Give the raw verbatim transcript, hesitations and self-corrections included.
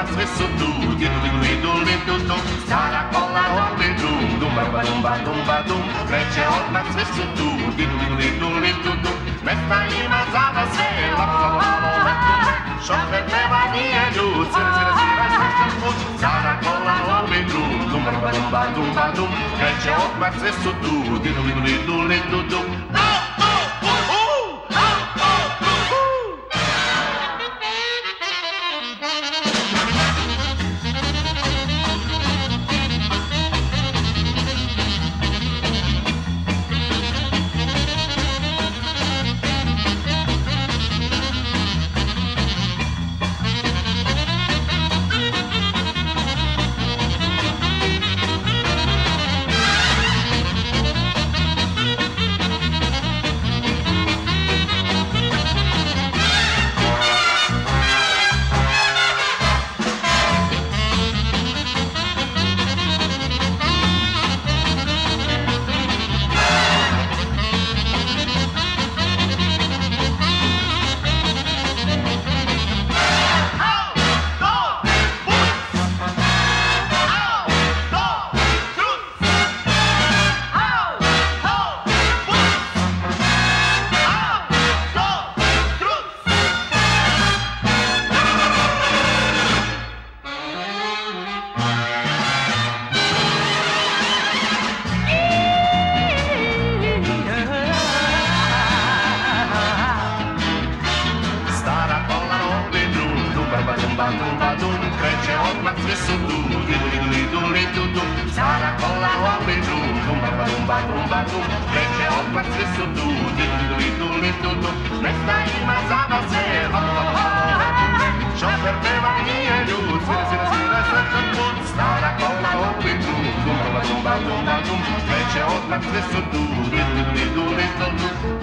odmah sve su tu. Didu, didu, didu, didu, dum. Stara kola opet dum. Dumba, dumba, dumba, dum. Kreće odmah sve su tu. Didu, didu, didu, didu, dum. Mesta ima za vas sve. Lako, lako, lako, šofer peva nije ljud. Svira, svira, svira, srećan put. Stara kola opet dum. Dumba, dumba, dumba, dum. Kreće odmah sve su tu. Didu, didu, didu, didu, dum. Kreće odmah sve su tu, didu, didu, didu, didu, dum. Stara kola opet dum, dumba, dumba, dumba, dum. Kreće odmah sve su tu, didu, didu, didu, didu, dum. Mesta ima za vas sve, lako, lako, lako, šofer peva nije ljud. Svira, svira, svira, srećan put. Stara kola opet dum, dumba, dumba, dumba, dum. Kreće odmah sve su tu, didu, didu, didu, didu, dum.